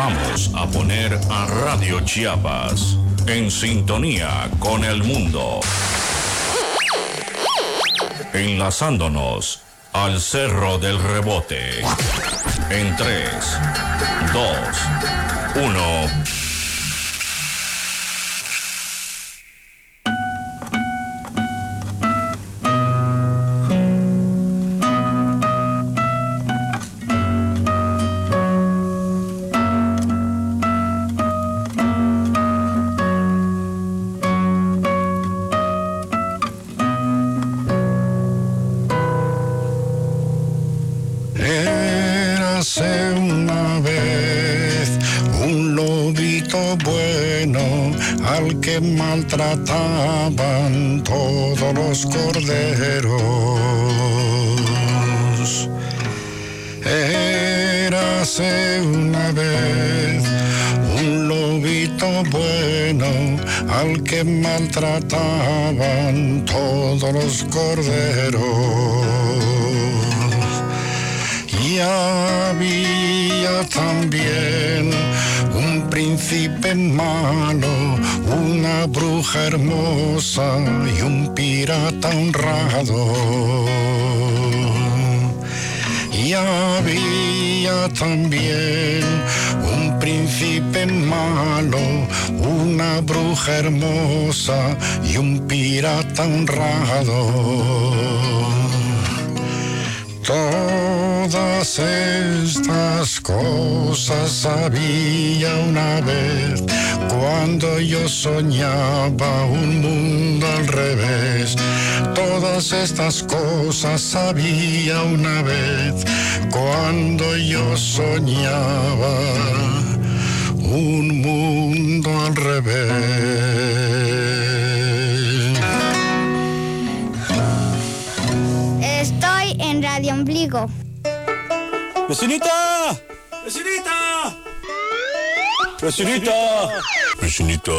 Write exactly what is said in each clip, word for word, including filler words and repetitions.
Vamos a poner a Radio Chiapas en sintonía con el mundo, enlazándonos al Cerro del Rebote. En tres, dos, uno. Érase una vez un lobito bueno al que maltrataban todos los corderos. Érase una vez un lobito bueno al que maltrataban todos los corderos. Y había también un príncipe malo, una bruja hermosa y un pirata honrado. Y había también un príncipe malo, una bruja hermosa y un pirata honrado. Todas estas cosas había una vez cuando yo soñaba un mundo al revés. Todas estas cosas había una vez cuando yo soñaba un mundo al revés. Estoy en Radio Ombligo. ¡Vecinita! ¡Vecinita! ¡Vecinita! ¡Vecinita!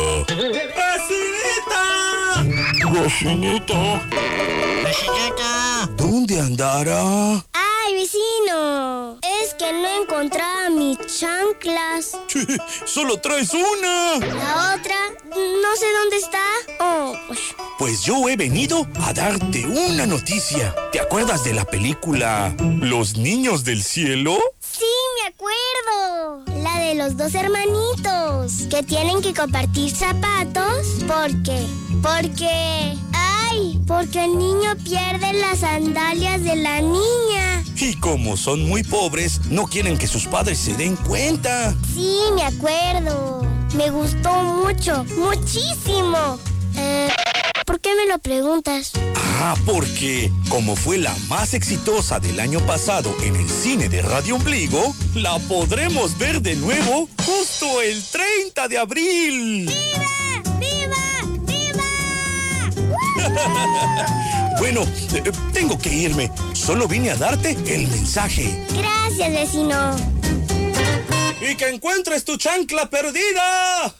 ¡Vecinita! ¡Vecinita! ¡Vecinita! ¿Dónde andará? ¡Ay, vecino! Es que no encontraba mis chanclas. ¡Solo traes una! La otra, no sé dónde está. Oh, pues... Pues yo he venido a darte una noticia. ¿Te acuerdas de la película Los Niños del Cielo? Sí, me acuerdo. La de los dos hermanitos que tienen que compartir zapatos. ¿Por qué? Porque... ¡Ay! Porque el niño pierde las sandalias de la niña. Y como son muy pobres, no quieren que sus padres se den cuenta. Sí, me acuerdo. Me gustó mucho, muchísimo. Eh... ¿Por qué me lo preguntas? Ah, porque como fue la más exitosa del año pasado en el cine de Radio Ombligo, la podremos ver de nuevo justo el treinta de abril. ¡Viva! ¡Viva! ¡Viva! Bueno, eh, tengo que irme. Solo vine a darte el mensaje. Gracias, vecino. ¡Y que encuentres tu chancla perdida!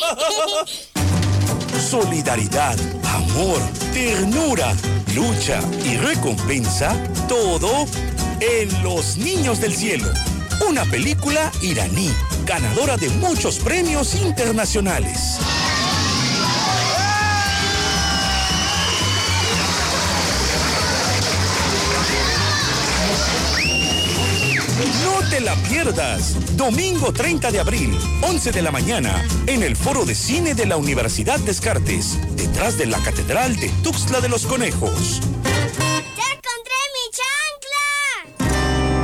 Solidaridad, amor, ternura, lucha y recompensa, todo en Los Niños del Cielo. Una película iraní, ganadora de muchos premios internacionales. No te la pierdas. Domingo treinta de abril, once de la mañana, en el Foro de Cine de la Universidad Descartes, detrás de la Catedral de Tuxtla de los Conejos. ¡Ya encontré mi chancla!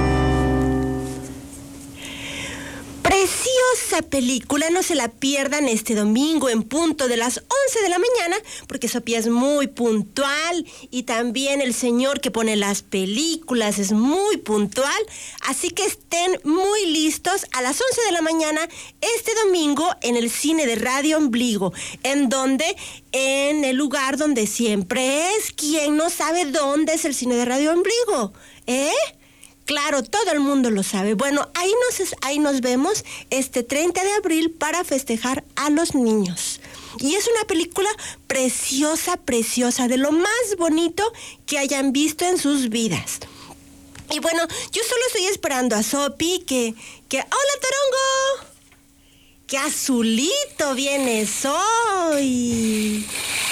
Preciosa película, no se la pierdan este domingo en punto de las once de la mañana, porque Sofía es muy puntual y también el señor que pone las películas es muy puntual, así que estén muy listos a las once de la mañana este domingo en el cine de Radio Ombligo. ¿En dónde? En el lugar donde siempre es. ¿Quién no sabe dónde es el cine de Radio Ombligo? ¿Eh? Claro, todo el mundo lo sabe. Bueno, ahí nos, ahí nos vemos este treinta de abril para festejar a los niños. Y es una película preciosa, preciosa, de lo más bonito que hayan visto en sus vidas. Y bueno, yo solo estoy esperando a Sopi que... que ¡Hola, Torongo! qué azulito vienes hoy.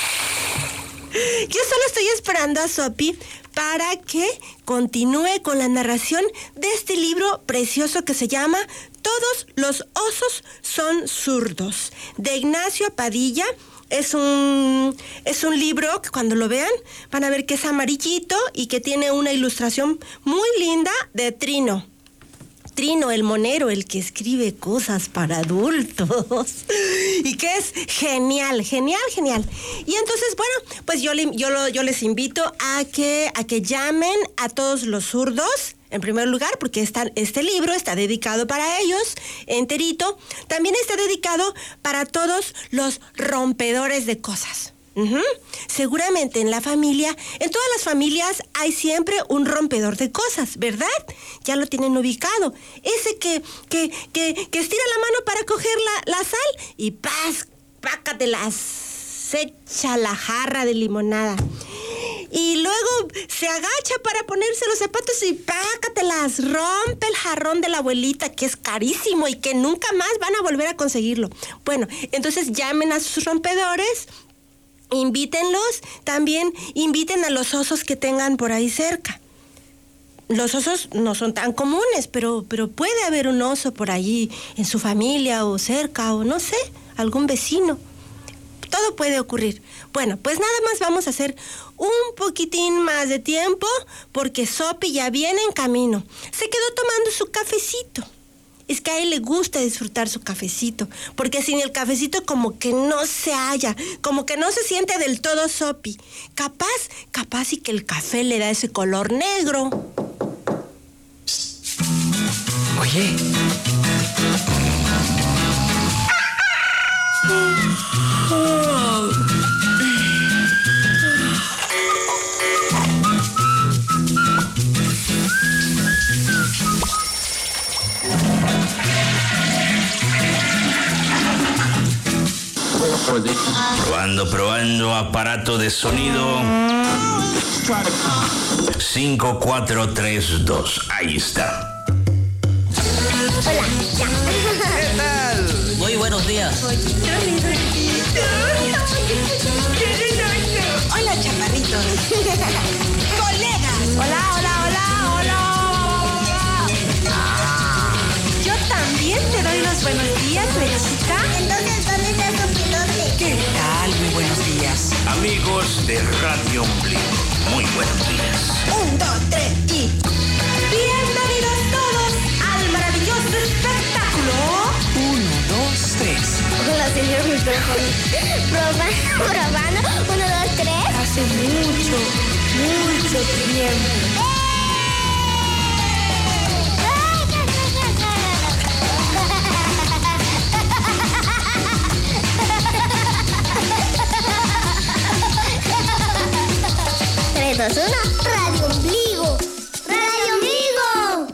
Yo solo estoy esperando a Sopi para que continúe con la narración de este libro precioso que se llama Todos los osos son zurdos, de Ignacio Padilla. Es un, es un libro que cuando lo vean van a ver que es amarillito y que tiene una ilustración muy linda de Trino. Trino, el monero, el que escribe cosas para adultos. Y que es genial, genial, genial. Y entonces, bueno, pues yo, le, yo, lo, yo les invito a que, a que llamen a todos los zurdos, en primer lugar, porque esta, este libro está dedicado para ellos, enterito. También está dedicado para todos los rompedores de cosas. Uh-huh. Seguramente en la familia, en todas las familias hay siempre un rompedor de cosas, ¿verdad? Ya lo tienen ubicado. Ese que, que, que, que estira la mano para coger la, la sal y ¡paz! ¡Pácatelas! Se echa la jarra de limonada. Y luego se agacha para ponerse los zapatos y pácatelas, rompe el jarrón de la abuelita, que es carísimo y que nunca más van a volver a conseguirlo. Bueno, entonces llamen a sus rompedores, invítenlos, también inviten a los osos que tengan por ahí cerca. Los osos no son tan comunes, pero, pero puede haber un oso por allí en su familia o cerca o no sé, algún vecino. Todo puede ocurrir. Bueno, pues nada más vamos a hacer un poquitín más de tiempo porque Sopi ya viene en camino. Se quedó tomando su cafecito. Es que a él le gusta disfrutar su cafecito, porque sin el cafecito como que no se halla, como que no se siente del todo Sopi. Capaz, capaz y que el café le da ese color negro. Oye. Probando, probando, aparato de sonido. cinco, cuatro, tres, dos. Ahí está. Hola, ya. ¿Qué tal? Muy buenos días. Hola, chaparritos. Colegas. Hola, hola, hola, hola. Yo también te doy los buenos días, Lechita. Entonces, ¿dónde está Sopi? ¿Dónde? ¿Qué tal? Muy buenos días. Amigos de Radio Ombligo, muy buenos días. Un, dos, tres y... Bienvenidos todos al maravilloso espectáculo. Uno, dos, tres. Hola, señor micrófono. Probando, probando. Uno, dos, tres. Hace mucho, mucho tiempo. tres, dos, uno. Radio Ombligo. Radio Ombligo.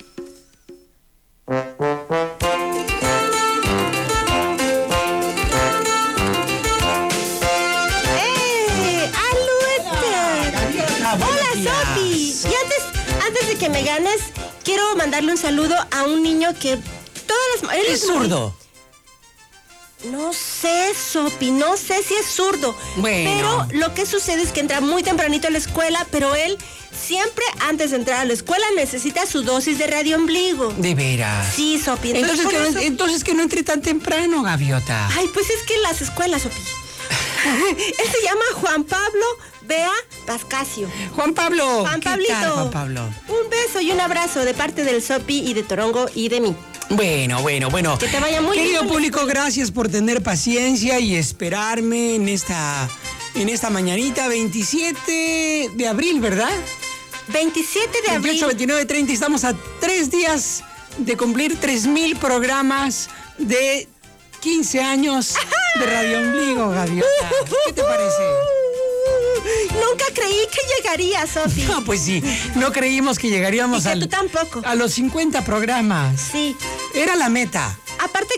¡Eh! ¡Alueta! ¡Hola, Sopi! Y antes, antes de que me ganes, quiero mandarle un saludo a un niño que todas las... él Es zurdo. No sé, Sopi, no sé si es zurdo. Bueno. Pero lo que sucede es que entra muy tempranito a la escuela, pero él siempre antes de entrar a la escuela necesita su dosis de Radio Ombligo. De veras. Sí, Sopi. Entonces, por que, eso- no, entonces que no entre tan temprano, Gaviota. Ay, pues es que las escuelas, Sopi. Él se llama Juan Pablo Bea Pascasio. Juan Pablo. Juan ¿Qué Pablito. tal, Juan Pablo? Un beso y un abrazo de parte del Sopi y de Torongo y de mí. Bueno, bueno, bueno. Que te vaya muy Querido bien. público, gracias por tener paciencia y esperarme en esta, en esta mañanita veintisiete de abril, ¿verdad? veintisiete de abril. veintiocho, veintinueve, treinta. Estamos a tres días de cumplir tres mil programas de quince años de Radio Ombligo, Gaviota. ¿Qué te parece? Nunca creí que llegaría, Sofi. No, pues sí, no creímos que llegaríamos Y que al- tú tampoco. a los cincuenta programas. Sí. Era la meta. Aparte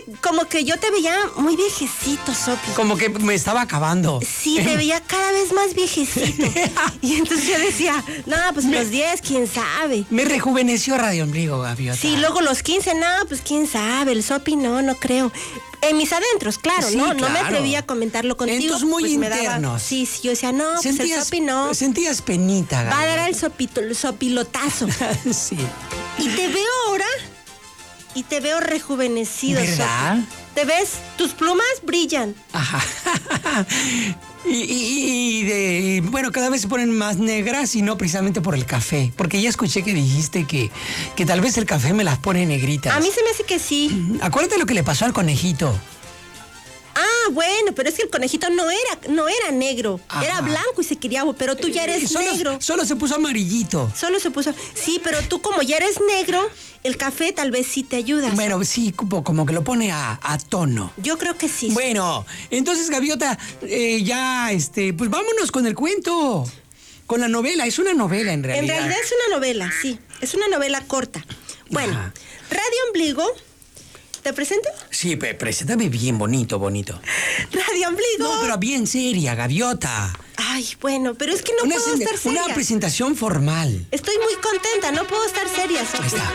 como que yo te veía muy viejecito, Sopi. Como que me estaba acabando. Sí, te veía cada vez más viejecito. Y entonces yo decía, no, pues me, los diez, quién sabe. Me rejuveneció Radio Ombligo, Gaviota. Sí, luego los quince, no, pues quién sabe. El Sopi no, no creo. En mis adentros, claro, sí, ¿no? Claro. No me atrevía a comentarlo contigo. Entonces muy pues internos. Me daba, sí, sí, yo decía, no, sentías, pues el Sopi no. Sentías penita, Gaviota. Va a dar el, sopito, el sopilotazo. Sí. Y te veo ahora y te veo rejuvenecido. ¿Verdad? Sopi. ¿Te ves? Tus plumas brillan. Ajá. Y, y, y de, bueno, cada vez se ponen más negras y no precisamente por el café. Porque ya escuché que dijiste que, que tal vez el café me las pone negritas. A mí se me hace que sí. Acuérdate lo que le pasó al conejito. Ah, bueno, pero es que el conejito no era, no era negro. Ajá. Era blanco y se quería, pero tú ya eres Eh, solo, negro. Solo se puso amarillito. Solo se puso. Sí, pero tú como ya eres negro, el café tal vez sí te ayuda. Bueno, sí, como, como que lo pone a, a tono. Yo creo que sí. Bueno, entonces, Gaviota, eh, ya, este, pues vámonos con el cuento. Con la novela, es una novela en realidad. En realidad es una novela, sí. Es una novela corta. Bueno, Ajá. Radio Ombligo. ¿Te presento? Sí, pe- preséntame bien bonito, bonito. Radio Ombligo. No, pero bien seria, Gaviota. Ay, bueno, pero es que no una, puedo estar seria. Una presentación formal. Estoy muy contenta, no puedo estar seria, Sofi. Ahí está.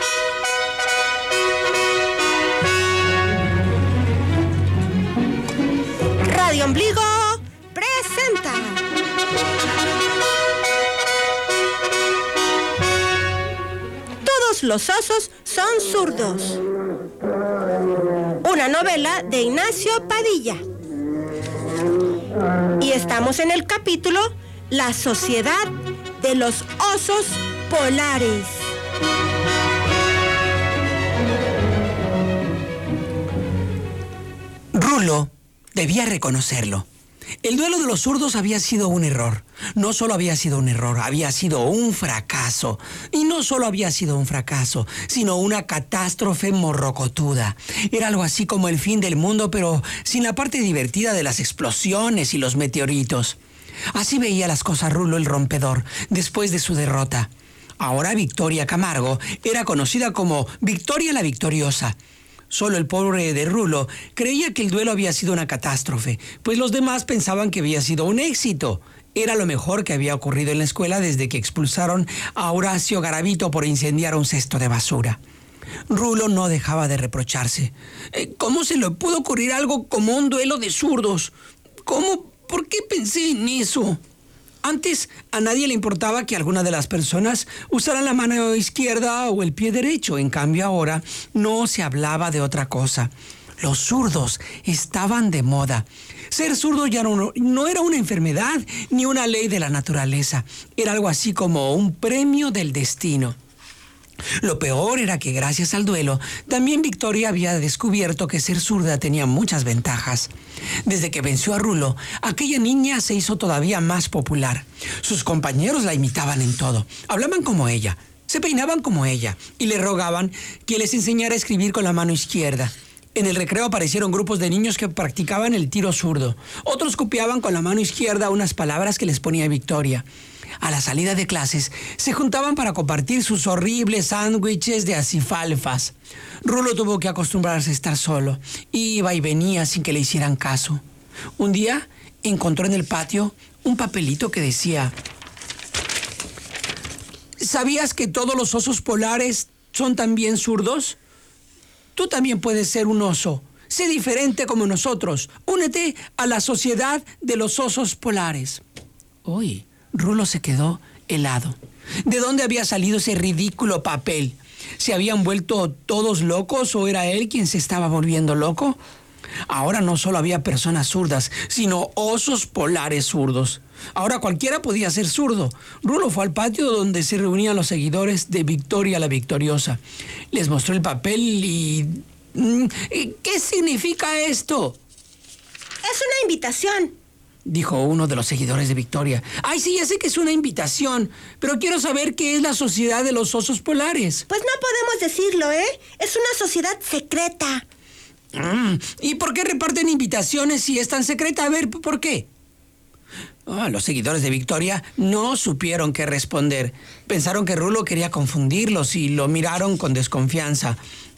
Radio Ombligo presenta. Todos los osos son zurdos. Una novela de Ignacio Padilla. Y estamos en el capítulo La Sociedad de los Osos Polares. Rulo debía reconocerlo. El duelo de los zurdos había sido un error. No solo había sido un error, había sido un fracaso. Y no solo había sido un fracaso, sino una catástrofe morrocotuda. Era algo así como el fin del mundo, pero sin la parte divertida de las explosiones y los meteoritos. Así veía las cosas Rulo el rompedor, después de su derrota. Ahora Victoria Camargo era conocida como Victoria la Victoriosa. Solo el pobre de Rulo creía que el duelo había sido una catástrofe, pues los demás pensaban que había sido un éxito. Era lo mejor que había ocurrido en la escuela desde que expulsaron a Horacio Garavito por incendiar un cesto de basura. Rulo no dejaba de reprocharse. ¿Cómo se le pudo ocurrir algo como un duelo de zurdos? ¿Cómo? ¿Por qué pensé en eso? Antes a nadie le importaba que alguna de las personas usaran la mano izquierda o el pie derecho. En cambio ahora no se hablaba de otra cosa. Los zurdos estaban de moda. Ser zurdo ya no, no era una enfermedad ni una ley de la naturaleza. Era algo así como un premio del destino. Lo peor era que gracias al duelo, también Victoria había descubierto que ser zurda tenía muchas ventajas. Desde que venció a Rulo, aquella niña se hizo todavía más popular. Sus compañeros la imitaban en todo, hablaban como ella, se peinaban como ella y le rogaban que les enseñara a escribir con la mano izquierda. En el recreo aparecieron grupos de niños que practicaban el tiro zurdo. Otros copiaban con la mano izquierda unas palabras que les ponía Victoria. A la salida de clases, se juntaban para compartir sus horribles sándwiches de acifalfas. Rulo tuvo que acostumbrarse a estar solo. Iba y venía sin que le hicieran caso. Un día encontró en el patio un papelito que decía: ¿sabías que todos los osos polares son también zurdos? Tú también puedes ser un oso. Sé diferente como nosotros. Únete a la Sociedad de los Osos Polares. Uy. Rulo se quedó helado. ¿De dónde había salido ese ridículo papel? ¿Se habían vuelto todos locos o era él quien se estaba volviendo loco? Ahora no solo había personas zurdas, sino osos polares zurdos. Ahora cualquiera podía ser zurdo. Rulo fue al patio donde se reunían los seguidores de Victoria la Victoriosa. Les mostró el papel y... ¿qué significa esto? Es una invitación, dijo uno de los seguidores de Victoria. Ay, sí, ya sé que es una invitación, pero quiero saber qué es la Sociedad de los Osos Polares. Pues no podemos decirlo, ¿eh? Es una sociedad secreta. Mm, ¿y por qué reparten invitaciones si es tan secreta? A ver, ¿por qué? Oh, los seguidores de Victoria no supieron qué responder. Pensaron que Rulo quería confundirlos y lo miraron con desconfianza.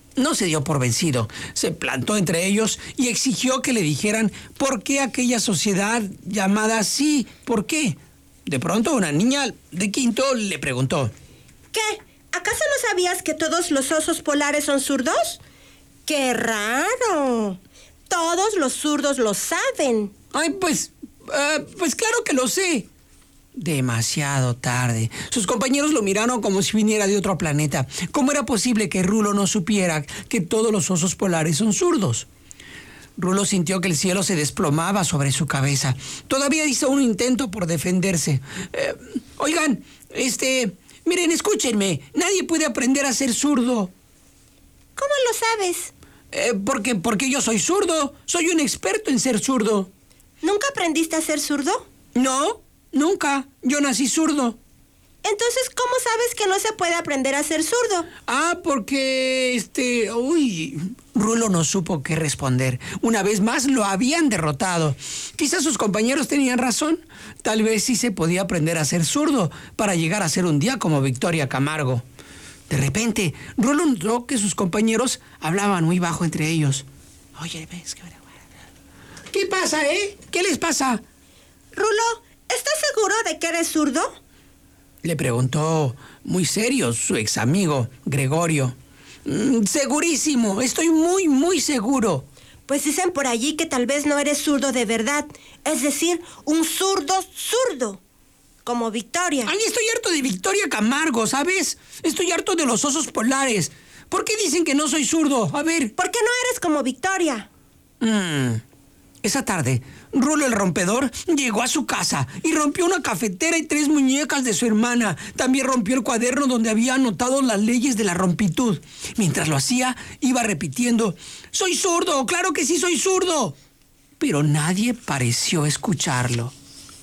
no se dio por vencido. Se plantó entre ellos y exigió que le dijeran por qué aquella sociedad llamada así. ¿Por qué? De pronto una niña de quinto le preguntó: ¿Qué? ¿Acaso no sabías que todos los osos polares son zurdos? ¡Qué raro! Todos los zurdos lo saben. Ay, pues, uh, pues claro que lo sé. Demasiado tarde. Sus compañeros lo miraron como si viniera de otro planeta. ¿Cómo era posible que Rulo no supiera que todos los osos polares son zurdos? Rulo sintió que el cielo se desplomaba sobre su cabeza. Todavía hizo un intento por defenderse. Eh, oigan, este... Miren, escúchenme. Nadie puede aprender a ser zurdo. ¿Cómo lo sabes? Eh, porque, porque yo soy zurdo. Soy un experto en ser zurdo. ¿Nunca aprendiste a ser zurdo? No, nunca. Yo nací zurdo. Entonces, ¿cómo sabes que no se puede aprender a ser zurdo? Ah, porque, este... Uy, Rulo no supo qué responder. Una vez más lo habían derrotado. Quizás sus compañeros tenían razón. Tal vez sí se podía aprender a ser zurdo para llegar a ser un día como Victoria Camargo. De repente, Rulo notó que sus compañeros hablaban muy bajo entre ellos. Oye, ¿ves? ¿Qué pasa, eh? ¿Qué les pasa? Rulo, ¿estás seguro de que eres zurdo? Le preguntó muy serio su ex amigo, Gregorio. Mm, segurísimo, estoy muy, muy seguro. Pues dicen por allí que tal vez no eres zurdo de verdad. Es decir, un zurdo zurdo. Como Victoria. Ay, estoy harto de Victoria Camargo, ¿sabes? Estoy harto de los osos polares. ¿Por qué dicen que no soy zurdo? A ver. ¿Por qué no eres como Victoria? Mm. Esa tarde, Rulo el rompedor llegó a su casa y rompió una cafetera y tres muñecas de su hermana. También rompió el cuaderno donde había anotado las leyes de la rompitud. Mientras lo hacía, iba repitiendo: ¡Soy zurdo! ¡Claro que sí soy zurdo! Pero nadie pareció escucharlo.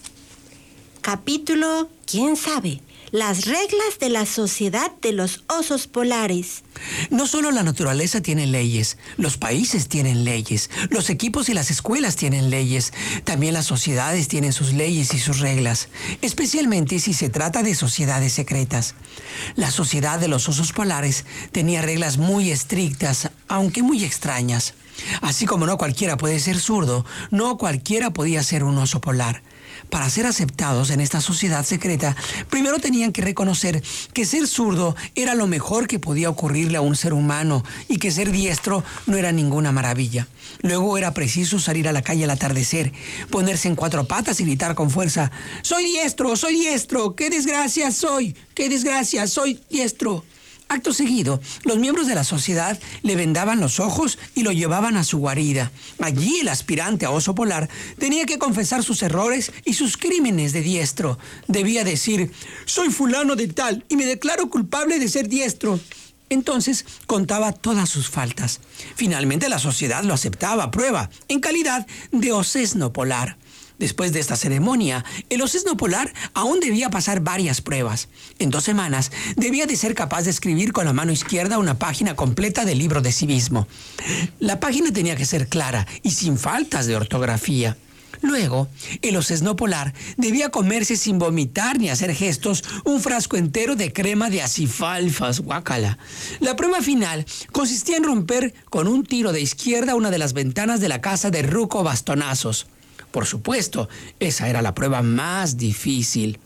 Capítulo ¿Quién sabe? Las reglas de la sociedad de los osos polares. No solo la naturaleza tiene leyes, los países tienen leyes, los equipos y las escuelas tienen leyes, también las sociedades tienen sus leyes y sus reglas, especialmente si se trata de sociedades secretas. La sociedad de los osos polares tenía reglas muy estrictas, aunque muy extrañas. Así como no cualquiera puede ser zurdo, no cualquiera podía ser un oso polar. Para ser aceptados en esta sociedad secreta, primero tenían que reconocer que ser zurdo era lo mejor que podía ocurrirle a un ser humano y que ser diestro no era ninguna maravilla. Luego era preciso salir a la calle al atardecer, ponerse en cuatro patas y gritar con fuerza: ¡Soy diestro! ¡Soy diestro! ¡Qué desgracia soy! ¡Qué desgracia! ¡Soy diestro! Acto seguido, los miembros de la sociedad le vendaban los ojos y lo llevaban a su guarida. Allí el aspirante a oso polar tenía que confesar sus errores y sus crímenes de diestro. Debía decir: soy fulano de tal y me declaro culpable de ser diestro. Entonces contaba todas sus faltas. Finalmente la sociedad lo aceptaba a prueba, en calidad de osesno polar. Después de esta ceremonia, el osesno polar aún debía pasar varias pruebas. En dos semanas, debía de ser capaz de escribir con la mano izquierda una página completa del libro de civismo. La página tenía que ser clara y sin faltas de ortografía. Luego, el osesno polar debía comerse sin vomitar ni hacer gestos un frasco entero de crema de acifalfas, guácala. La prueba final consistía en romper con un tiro de izquierda una de las ventanas de la casa de Ruco Bastonazos. Por supuesto, esa era la prueba más difícil.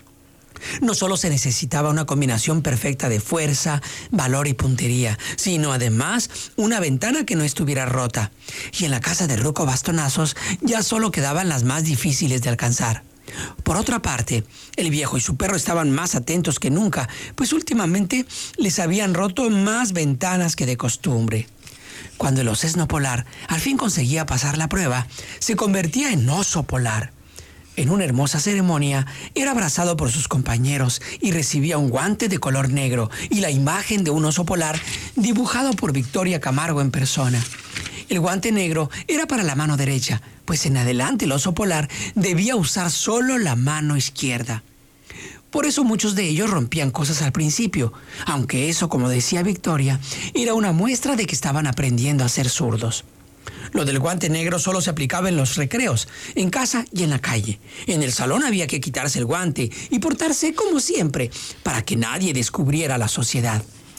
No solo se necesitaba una combinación perfecta de fuerza, valor y puntería, sino además una ventana que no estuviera rota. Y en la casa de Ruco Bastonazos ya solo quedaban las más difíciles de alcanzar. Por otra parte, el viejo y su perro estaban más atentos que nunca, pues últimamente les habían roto más ventanas que de costumbre. Cuando el osesno polar al fin conseguía pasar la prueba, se convertía en oso polar. En una hermosa ceremonia, era abrazado por sus compañeros y recibía un guante de color negro y la imagen de un oso polar dibujado por Victoria Camargo en persona. El guante negro era para la mano derecha, pues en adelante el oso polar debía usar solo la mano izquierda. Por eso muchos de ellos rompían cosas al principio, aunque eso, como decía Victoria, era una muestra de que estaban aprendiendo a ser zurdos. Lo del guante negro solo se aplicaba en los recreos, en casa y en la calle. En el salón había que quitarse el guante y portarse como siempre, para que nadie descubriera la sociedad.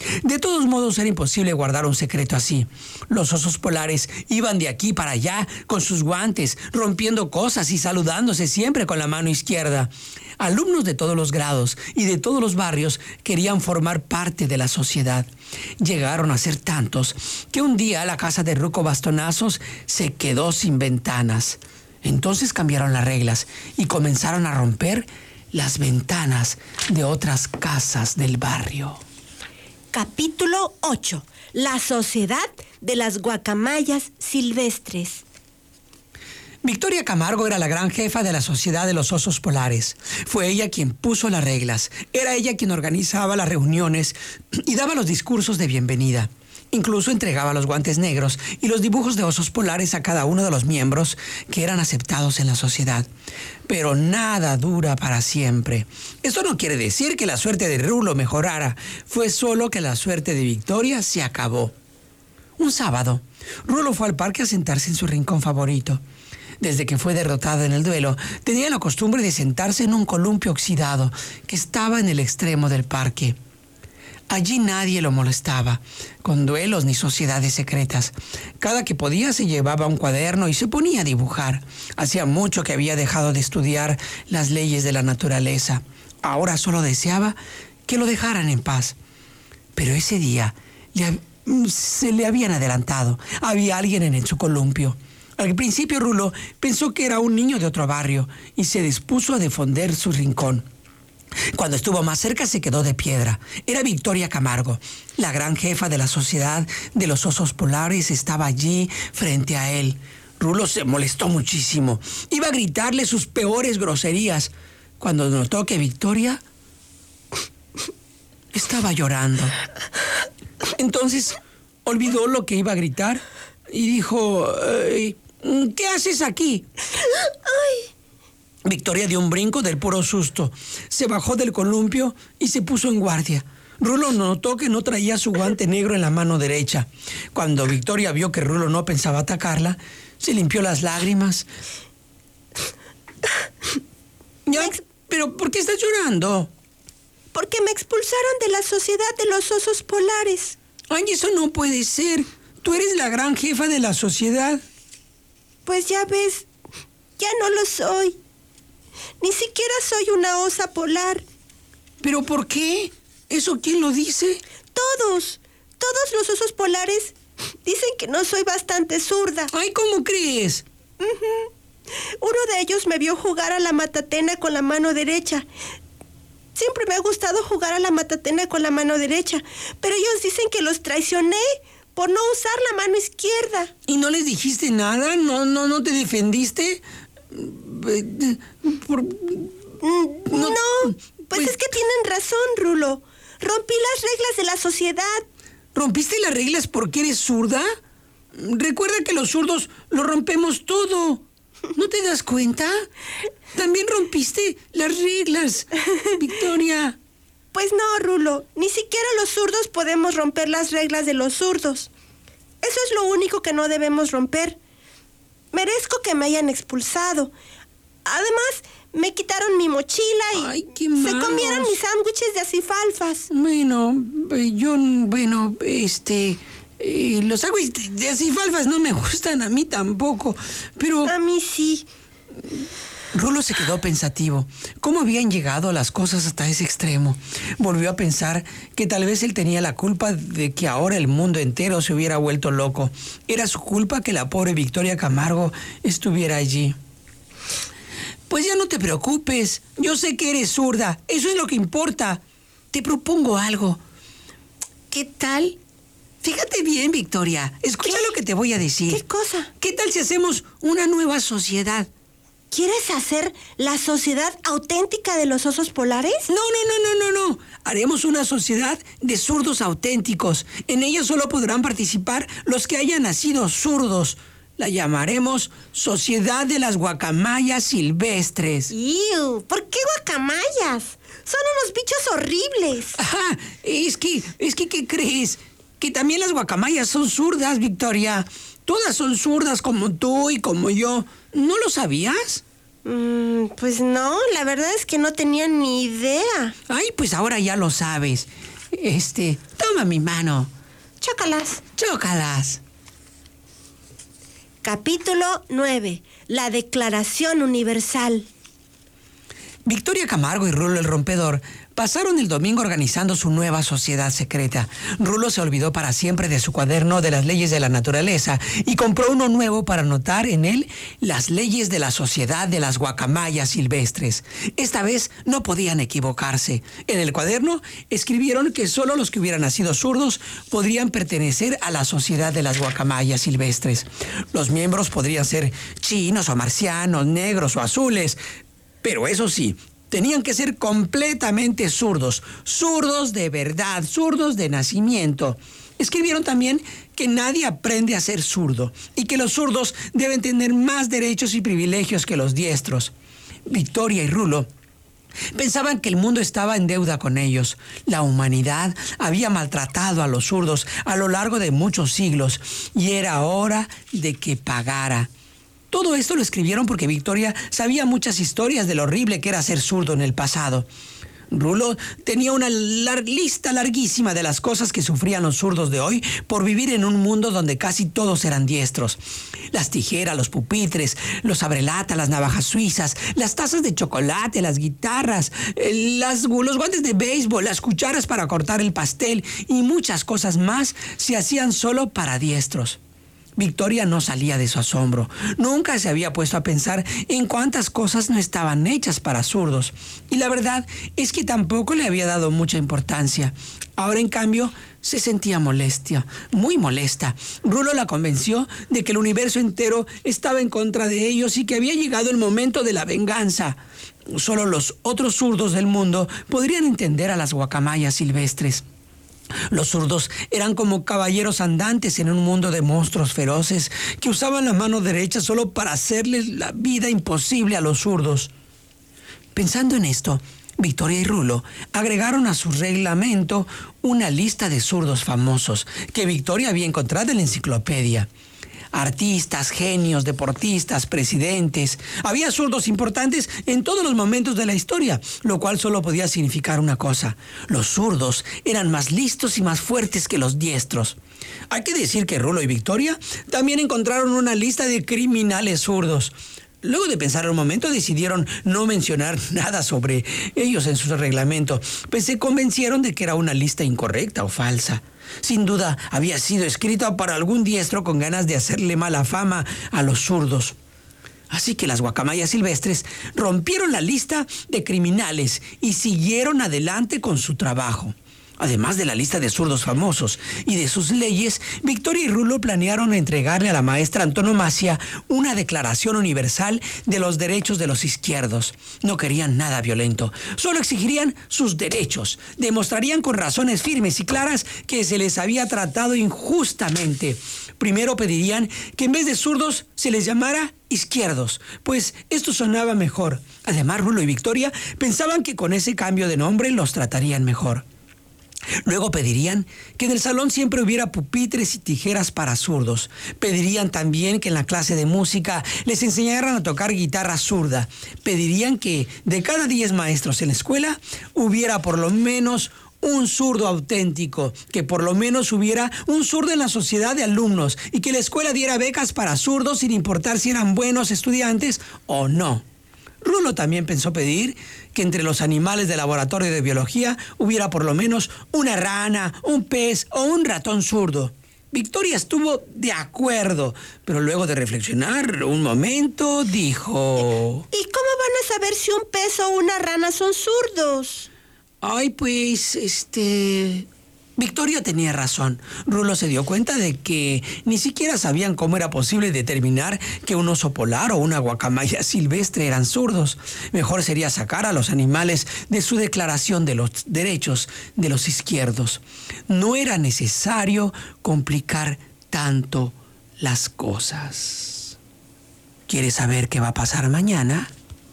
De todos modos, era imposible guardar un secreto así. Los osos polares iban de aquí para allá con sus guantes, rompiendo cosas y saludándose siempre con la mano izquierda. Alumnos de todos los grados y de todos los barrios querían formar parte de la sociedad. Llegaron a ser tantos que un día la casa de Ruco Bastonazos se quedó sin ventanas. Entonces cambiaron las reglas y comenzaron a romper las ventanas de otras casas del barrio. Capítulo ocho. La sociedad de las guacamayas silvestres. Victoria Camargo era la gran jefa de la Sociedad de los Osos Polares. Fue ella quien puso las reglas. Era ella quien organizaba las reuniones y daba los discursos de bienvenida. Incluso entregaba los guantes negros y los dibujos de osos polares a cada uno de los miembros que eran aceptados en la sociedad. Pero nada dura para siempre. Esto no quiere decir que la suerte de Rulo mejorara. Fue solo que la suerte de Victoria se acabó. Un sábado, Rulo fue al parque a sentarse en su rincón favorito. Desde que fue derrotada en el duelo, tenía la costumbre de sentarse en un columpio oxidado que estaba en el extremo del parque. Allí nadie lo molestaba, con duelos ni sociedades secretas. Cada que podía se llevaba un cuaderno y se ponía a dibujar. Hacía mucho que había dejado de estudiar las leyes de la naturaleza. Ahora solo deseaba que lo dejaran en paz. Pero ese día le, se le habían adelantado. Había alguien en su columpio. Al principio Rulo pensó que era un niño de otro barrio y se dispuso a defender su rincón. Cuando estuvo más cerca se quedó de piedra. Era Victoria Camargo, la gran jefa de la Sociedad de los Osos Polares. Estaba allí frente a él. Rulo se molestó muchísimo. Iba a gritarle sus peores groserías cuando notó que Victoria estaba llorando. Entonces olvidó lo que iba a gritar y dijo: ¿qué haces aquí? ¡Ay! Victoria dio un brinco del puro susto. Se bajó del columpio y se puso en guardia. Rulo notó que no traía su guante negro en la mano derecha. Cuando Victoria vio que Rulo no pensaba atacarla, se limpió las lágrimas. ¿Ya? ¿Pero por qué estás llorando? Porque me expulsaron de la Sociedad de los Osos Polares. Ay, eso no puede ser. Tú eres la gran jefa de la sociedad. Pues ya ves, ya no lo soy. Ni siquiera soy una osa polar. ¿Pero por qué? ¿Eso quién lo dice? Todos. Todos los osos polares dicen que no soy bastante zurda. Ay, ¿cómo crees? Uh-huh. Uno de ellos me vio jugar a la matatena con la mano derecha. Siempre me ha gustado jugar a la matatena con la mano derecha, pero ellos dicen que los traicioné por no usar la mano izquierda. ¿Y no les dijiste nada? ¿No, no, no te defendiste? Por... No, no, pues, pues es que tienen razón, Rulo. Rompí las reglas de la sociedad. ¿Rompiste las reglas porque eres zurda? Recuerda que los zurdos lo rompemos todo. ¿No te das cuenta? También rompiste las reglas, Victoria. Pues no, Rulo. Ni siquiera los zurdos podemos romper las reglas de los zurdos. Eso es lo único que no debemos romper. Merezco que me hayan expulsado. Además, me quitaron mi mochila y Ay, qué se malos. comieron mis sándwiches de acifalfas. Bueno, yo, bueno, este... Eh, los sándwiches de acifalfas no me gustan a mí tampoco, pero... A mí sí. Rulo se quedó pensativo. ¿Cómo habían llegado las cosas hasta ese extremo? Volvió a pensar que tal vez él tenía la culpa de que ahora el mundo entero se hubiera vuelto loco. Era su culpa que la pobre Victoria Camargo estuviera allí. Pues ya no te preocupes. Yo sé que eres zurda. Eso es lo que importa. Te propongo algo. ¿Qué tal? Fíjate bien, Victoria. Escucha ¿Qué? lo que te voy a decir. ¿Qué cosa? ¿Qué tal si hacemos una nueva sociedad? ¿Quieres hacer la sociedad auténtica de los osos polares? No, no, no, no, no, no. Haremos una sociedad de zurdos auténticos. En ella solo podrán participar los que hayan nacido zurdos. La llamaremos Sociedad de las Guacamayas Silvestres. ¡Iu! ¿Por qué guacamayas? Son unos bichos horribles. Ajá, es que, es que, ¿qué crees? Que también las guacamayas son zurdas, Victoria. Todas son zurdas como tú y como yo. ¿No lo sabías? Mm, pues no, la verdad es que no tenía ni idea. Ay, pues ahora ya lo sabes. Este, toma mi mano. Chócalas. Chócalas. Capítulo nueve. La Declaración Universal. Victoria Camargo y Rulo el Rompedor pasaron el domingo organizando su nueva sociedad secreta. Rulo se olvidó para siempre de su cuaderno de las leyes de la naturaleza y compró uno nuevo para anotar en él las leyes de la sociedad de las guacamayas silvestres. Esta vez no podían equivocarse. En el cuaderno escribieron que solo los que hubieran nacido zurdos podrían pertenecer a la sociedad de las guacamayas silvestres. Los miembros podrían ser chinos o marcianos, negros o azules, pero eso sí, tenían que ser completamente zurdos, zurdos de verdad, zurdos de nacimiento. Escribieron también que nadie aprende a ser zurdo y que los zurdos deben tener más derechos y privilegios que los diestros. Victoria y Rulo pensaban que el mundo estaba en deuda con ellos. La humanidad había maltratado a los zurdos a lo largo de muchos siglos y era hora de que pagara. Todo esto lo escribieron porque Victoria sabía muchas historias de lo horrible que era ser zurdo en el pasado. Rulo tenía una lar- lista larguísima de las cosas que sufrían los zurdos de hoy por vivir en un mundo donde casi todos eran diestros. Las tijeras, los pupitres, los abrelatas, las navajas suizas, las tazas de chocolate, las guitarras, eh, las, los guantes de béisbol, las cucharas para cortar el pastel y muchas cosas más se hacían solo para diestros. Victoria no salía de su asombro. Nunca se había puesto a pensar en cuántas cosas no estaban hechas para zurdos. Y la verdad es que tampoco le había dado mucha importancia. Ahora, en cambio, se sentía molestia, muy molesta. Rulo la convenció de que el universo entero estaba en contra de ellos y que había llegado el momento de la venganza. Solo los otros zurdos del mundo podrían entender a las guacamayas silvestres. Los zurdos eran como caballeros andantes en un mundo de monstruos feroces que usaban la mano derecha solo para hacerles la vida imposible a los zurdos. Pensando en esto, Victoria y Rulo agregaron a su reglamento una lista de zurdos famosos que Victoria había encontrado en la enciclopedia. Artistas, genios, deportistas, presidentes. Había zurdos importantes en todos los momentos de la historia, lo cual solo podía significar una cosa. Los zurdos eran más listos y más fuertes que los diestros. Hay que decir que Rulo y Victoria también encontraron una lista de criminales zurdos. Luego de pensar un momento, decidieron no mencionar nada sobre ellos en su reglamento, pues se convencieron de que era una lista incorrecta o falsa. Sin duda, había sido escrita para algún diestro con ganas de hacerle mala fama a los zurdos. Así que las guacamayas silvestres rompieron la lista de criminales y siguieron adelante con su trabajo. Además de la lista de zurdos famosos y de sus leyes, Victoria y Rulo planearon entregarle a la maestra Antonomasia una declaración universal de los derechos de los izquierdos. No querían nada violento, solo exigirían sus derechos. Demostrarían con razones firmes y claras que se les había tratado injustamente. Primero pedirían que en vez de zurdos se les llamara izquierdos, pues esto sonaba mejor. Además, Rulo y Victoria pensaban que con ese cambio de nombre los tratarían mejor. Luego pedirían que en el salón siempre hubiera pupitres y tijeras para zurdos. Pedirían también que en la clase de música les enseñaran a tocar guitarra zurda. Pedirían que de cada diez maestros en la escuela hubiera por lo menos un zurdo auténtico, que por lo menos hubiera un zurdo en la sociedad de alumnos y que la escuela diera becas para zurdos sin importar si eran buenos estudiantes o no. Rulo también pensó pedir que entre los animales de laboratorio de biología hubiera por lo menos una rana, un pez o un ratón zurdo. Victoria estuvo de acuerdo, pero luego de reflexionar un momento dijo... ¿Y cómo van a saber si un pez o una rana son zurdos? Ay, pues, este... Victoria tenía razón. Rulo se dio cuenta de que ni siquiera sabían cómo era posible determinar que un oso polar o una guacamaya silvestre eran zurdos. Mejor sería sacar a los animales de su declaración de los derechos de los izquierdos. No era necesario complicar tanto las cosas. ¿Quieres saber qué va a pasar mañana?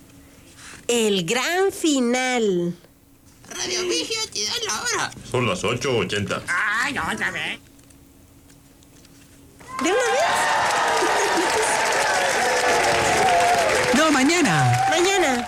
El gran final. Radio Vigio, te da la hora. Son las ocho ochenta. ¡Ay, otra vez! ¿De una vez? No, mañana. Mañana. Ma-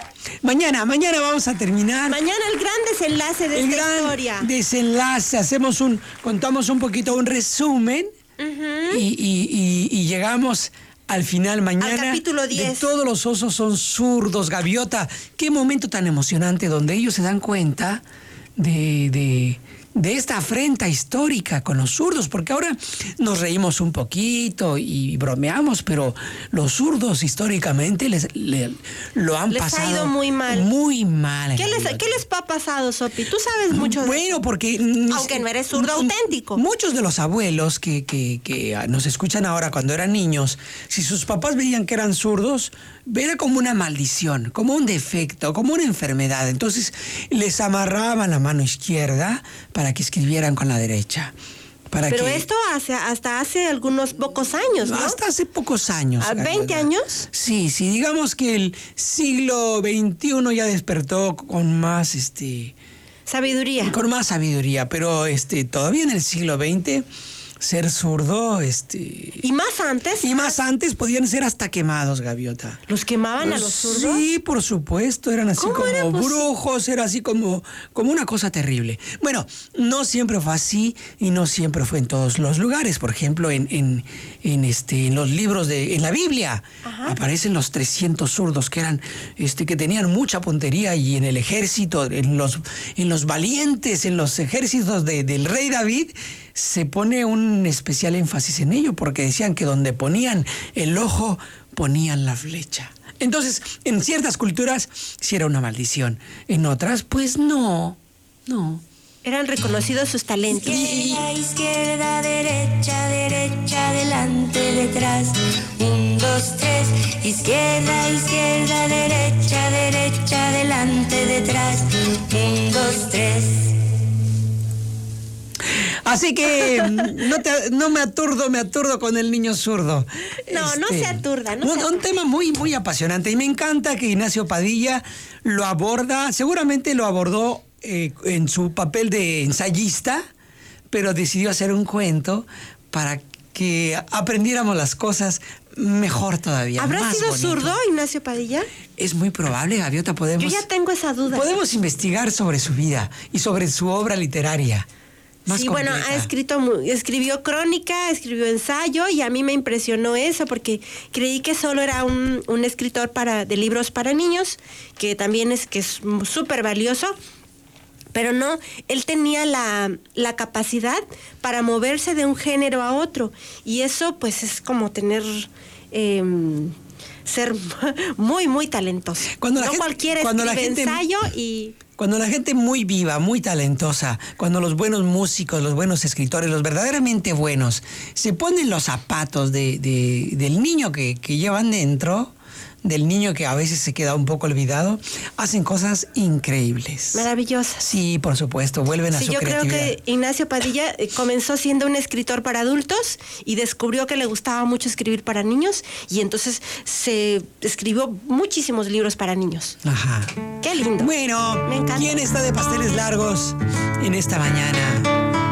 Mañana, mañana vamos a terminar. Mañana el gran desenlace de el esta gran historia. desenlace. Hacemos un, contamos un poquito, un resumen. Uh-huh. y, y, y, y llegamos al final mañana. Al capítulo diez. De todos los osos son zurdos, Gaviota. Qué momento tan emocionante donde ellos se dan cuenta de... de de esta afrenta histórica con los zurdos, porque ahora nos reímos un poquito y bromeamos, pero los zurdos históricamente les, les lo han les pasado ha ido muy mal. Muy mal. ¿Qué les, ¿Qué les ha pasado, Sopi? Tú sabes mucho de Bueno, porque... Aunque no eres zurdo m- auténtico. Muchos de los abuelos que, que, que nos escuchan ahora cuando eran niños, si sus papás veían que eran zurdos, era como una maldición, como un defecto, como una enfermedad. Entonces les amarraban la mano izquierda para que escribieran con la derecha. Para Pero que, esto hace, hasta hace algunos pocos años, ¿no? Hasta hace pocos años. ¿A veinte años? Sí, sí, digamos que el siglo veintiuno ya despertó con más, este... Sabiduría. Con más sabiduría, pero este todavía en el siglo veinte... ser zurdo, este... ¿Y más antes? Y más antes podían ser hasta quemados, Gaviota. ¿Los quemaban a los zurdos? Sí, por supuesto, eran así ¿Cómo como era posible? brujos, era así como, como una cosa terrible. Bueno, no siempre fue así y no siempre fue en todos los lugares. Por ejemplo, en, en, en, este, en los libros de... en la Biblia Ajá. aparecen los trescientos zurdos que eran, este, que tenían mucha puntería, y en el ejército, en los, en los valientes, en los ejércitos de, del rey David, se pone un especial énfasis en ello, porque decían que donde ponían el ojo, ponían la flecha. Entonces, en ciertas culturas sí era una maldición, en otras, pues no, no. Eran reconocidos sus talentos. Izquierda, izquierda, derecha, derecha, adelante, detrás. Un, dos, tres. Izquierda, izquierda, derecha, derecha, adelante, detrás. Un, dos, tres. Así que no, te, no me aturdo, me aturdo con el niño zurdo. No, no se aturda, no un, se un tema muy, muy apasionante, y me encanta que Ignacio Padilla lo aborda, seguramente lo abordó eh, en su papel de ensayista, pero decidió hacer un cuento para que aprendiéramos las cosas mejor todavía. ¿Habrá más sido bonito. zurdo Ignacio Padilla? Es muy probable, Gaviota, podemos... Yo ya tengo esa duda. Podemos investigar sobre su vida y sobre su obra literaria. Más sí, bueno, completa. ha escrito, mu- escribió crónica, escribió ensayo, y a mí me impresionó eso porque creí que solo era un, un escritor para, de libros para niños, que también es que es súper valioso, pero no, él tenía la, la capacidad para moverse de un género a otro, y eso pues es como tener... Eh, ser muy, muy talentoso. Cuando la no gente- cualquiera cuando la escribe gente- ensayo y... Cuando la gente muy viva, muy talentosa, cuando los buenos músicos, los buenos escritores, los verdaderamente buenos, se ponen los zapatos de, de- del niño que, que llevan dentro, del niño que a veces se queda un poco olvidado, hacen cosas increíbles. Maravillosas. Sí, por supuesto, vuelven a Sí, su yo creo creatividad. que Ignacio Padilla eh, comenzó siendo un escritor para adultos y descubrió que le gustaba mucho escribir para niños, y entonces se escribió muchísimos libros para niños. Ajá. Qué lindo. Bueno, Me encanta. ¿quién está de pasteles largos en esta mañana?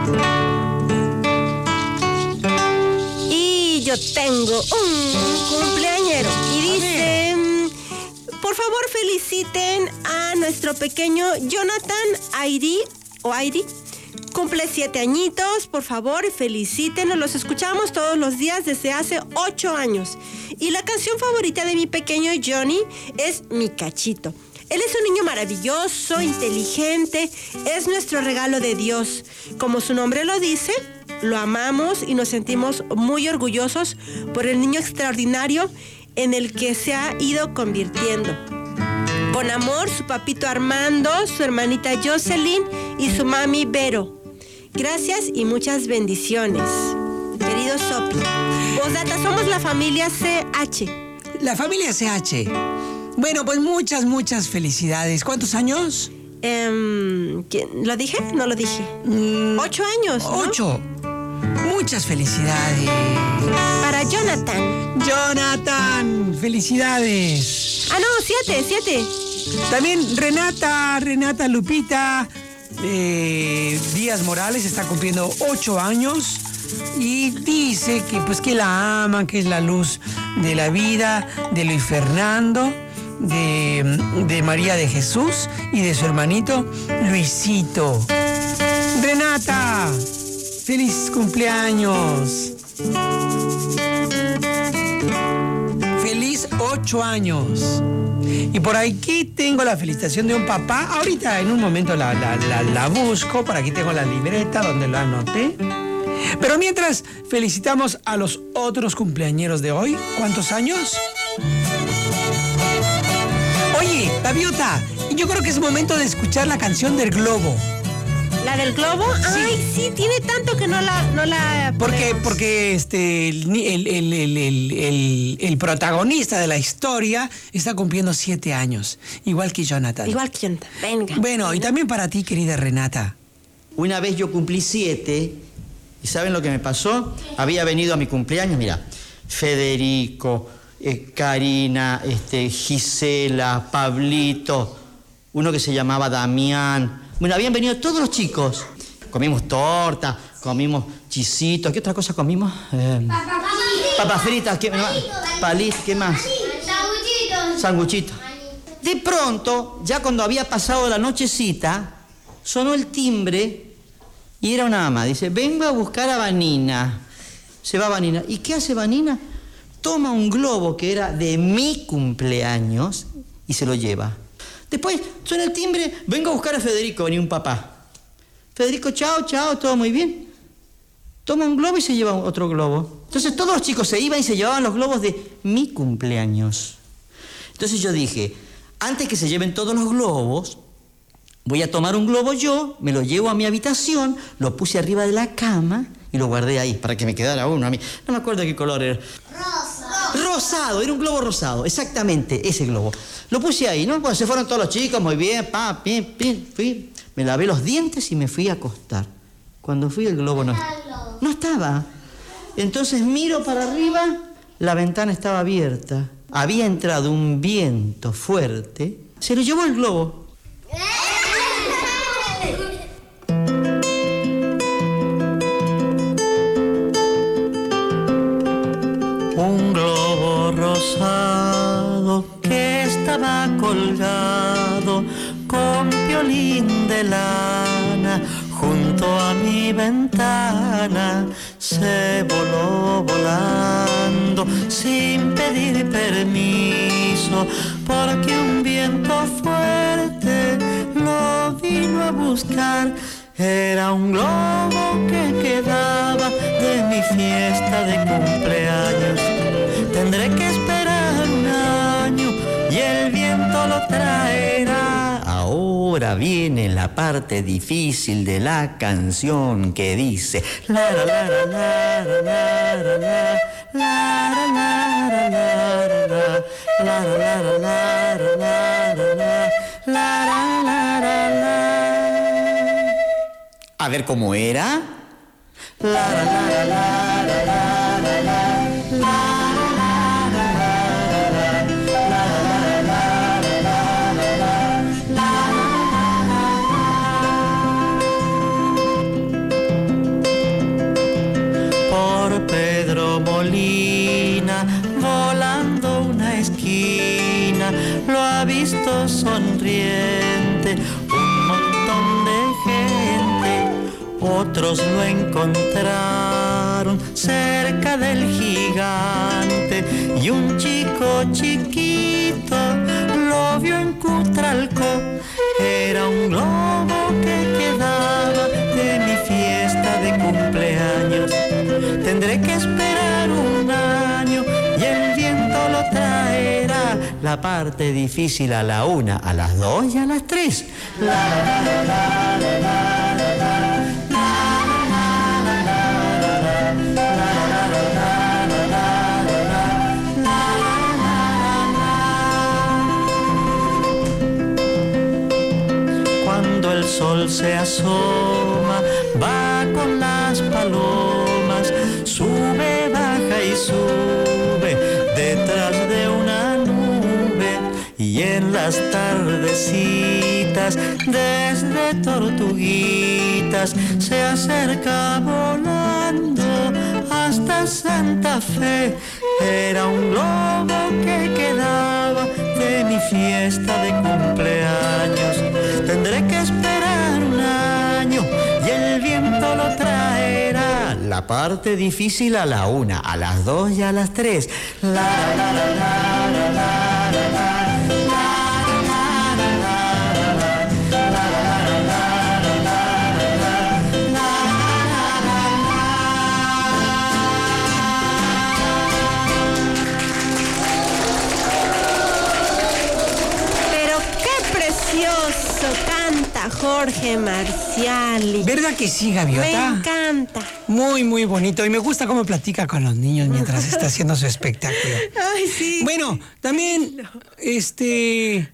Y yo tengo un cumpleañero y dice, mm, por favor feliciten a nuestro pequeño Jonathan Airi o Airi. Cumple siete añitos, por favor, felicítenlo. Los escuchamos todos los días desde hace ocho años. Y la canción favorita de mi pequeño Johnny es Mi Cachito. Él es un niño maravilloso, inteligente, es nuestro regalo de Dios. Como su nombre lo dice, lo amamos y nos sentimos muy orgullosos por el niño extraordinario en el que se ha ido convirtiendo. Con amor, su papito Armando, su hermanita Jocelyn y su mami Vero. Gracias y muchas bendiciones. Querido Sopi, postdata, somos la familia C H. La familia C H. Bueno, pues muchas, muchas felicidades. ¿Cuántos años? Em, ¿quién- ¿Lo dije? No lo dije. Mm, Ocho años, ¿no? Ocho. Muchas felicidades. Para Jonathan. Jonathan, felicidades. Ah, no, siete, siete. También Renata, Renata Lupita eh, Díaz Morales está cumpliendo ocho años y dice que pues que la aman, que es la luz de la vida de Luis Fernando, de, de María de Jesús y de su hermanito Luisito. Renata, feliz cumpleaños. Feliz ocho años. Y por aquí tengo la felicitación de un papá. Ahorita en un momento la, la, la, la busco. Por aquí tengo la libreta donde la anoté. Pero mientras felicitamos a los otros cumpleañeros de hoy. ¿Cuántos años? Oye, Gaviota, yo creo que es momento de escuchar la canción del globo. ¿La del globo? Sí. Ay, sí, tiene tanto que no la, no la Porque, ponemos. porque este, el, el, el, el, el, el, el protagonista de la historia está cumpliendo siete años. Igual que Jonathan. Igual que Jonathan. Venga. Bueno, y también para ti, querida Renata. Una vez yo cumplí siete, ¿y saben lo que me pasó? Había venido a mi cumpleaños, mira, Federico, eh, Karina, este, Gisela, Pablito, uno que se llamaba Damián. Bueno, habían venido todos los chicos. Comimos torta, comimos chisitos. ¿Qué otra cosa comimos? Eh, papas fritas. ¿Qué más? Palitos, ¿qué más? Sanguchitos. Sanguchitos. De pronto, ya cuando había pasado la nochecita, sonó el timbre y era una ama. Dice, vengo a buscar a Vanina. Se va Vanina. ¿Y qué hace Vanina? Toma un globo que era de mi cumpleaños y se lo lleva. Después suena el timbre, vengo a buscar a Federico, venía un papá. Federico, chao, chao, todo muy bien. Toma un globo y se lleva otro globo. Entonces todos los chicos se iban y se llevaban los globos de mi cumpleaños. Entonces yo dije, antes que se lleven todos los globos, voy a tomar un globo yo, me lo llevo a mi habitación, lo puse arriba de la cama y lo guardé ahí para que me quedara uno a mí. No me acuerdo qué color era. Rosado. Rosado, era un globo rosado, exactamente, ese globo. Lo puse ahí, ¿no? Cuando se fueron todos los chicos, muy bien, pa, pim, pim, fui. Me lavé los dientes y me fui a acostar. Cuando fui el globo no, no estaba. Entonces miro para arriba, la ventana estaba abierta. Había entrado un viento fuerte, se lo llevó el globo. Un globo rosado que estaba colgado con violín de lana junto a mi ventana, se voló volando sin pedir permiso, porque un viento fuerte lo vino a buscar. Era un globo que quedaba de mi fiesta de cumpleaños. Tendré que esperar un año y el viento lo traerá. Ahora viene la parte difícil de la canción que dice la la la la la la la la la la la la la la. A ver cómo era. La la la la la la la la la. Molina, volando una esquina, lo ha visto sonriente un montón de gente. Otros lo encontraron cerca del gigante y un chico chiquito lo vio en Cutralcó. Era un globo que quedaba de mi fiesta de cumpleaños. Tendré que esperar un año y el viento lo traerá. La parte difícil a la una, a las dos y a las tres. La la la la la la la. Cuando el sol se asoma, va con las palomas, sube, baja y sube detrás de una nube. Y en las tardecitas, desde Tortuguitas, se acerca volando a hasta Santa Fe. Era un globo que quedaba de mi fiesta de cumpleaños. Tendré que esperar un año y el viento lo traerá. La parte difícil a la una, a las dos y a las tres. La, la, la, la, la, la, la, la, la. Canta Jorge Marciali. ¿Verdad que sí, Gaviota? Me encanta. Muy, muy bonito. Y me gusta cómo platica con los niños mientras está haciendo su espectáculo. Ay, sí. Bueno, también, no. este...